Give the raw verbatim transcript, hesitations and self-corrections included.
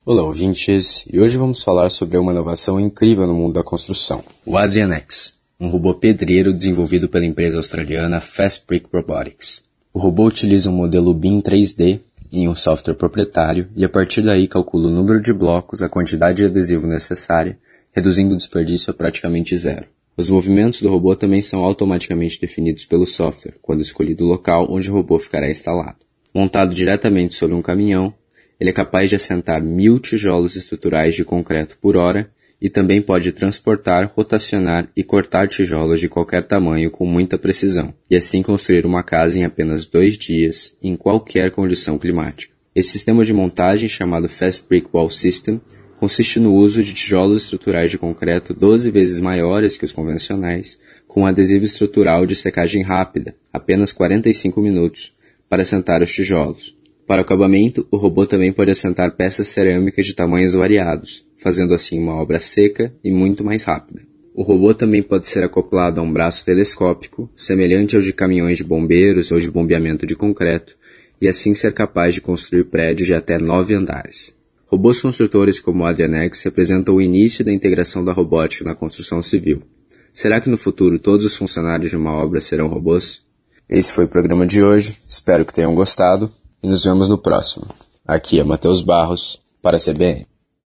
Olá, ouvintes, e hoje vamos falar sobre uma inovação incrível no mundo da construção, o AdrianX, um robô pedreiro desenvolvido pela empresa australiana Fast Brick Robotics. O robô utiliza um modelo B I M três D em um software proprietário e a partir daí calcula o número de blocos, a quantidade de adesivo necessária, reduzindo o desperdício a praticamente zero. Os movimentos do robô também são automaticamente definidos pelo software, quando escolhido o local onde o robô ficará instalado. Montado diretamente sobre um caminhão, ele é capaz de assentar mil tijolos estruturais de concreto por hora e também pode transportar, rotacionar e cortar tijolos de qualquer tamanho com muita precisão, e assim construir uma casa em apenas dois dias, em qualquer condição climática. Esse sistema de montagem, chamado Fast Brick Wall System, consiste no uso de tijolos estruturais de concreto doze vezes maiores que os convencionais, com um adesivo estrutural de secagem rápida, apenas quarenta e cinco minutos, para assentar os tijolos. Para o acabamento, o robô também pode assentar peças cerâmicas de tamanhos variados, fazendo assim uma obra seca e muito mais rápida. O robô também pode ser acoplado a um braço telescópico, semelhante ao de caminhões de bombeiros ou de bombeamento de concreto, e assim ser capaz de construir prédios de até nove andares. Robôs construtores como o AdrianX representam o início da integração da robótica na construção civil. Será que no futuro todos os funcionários de uma obra serão robôs? Esse foi o programa de hoje, espero que tenham gostado e nos vemos no próximo. Aqui é Matheus Barros, para a C B N.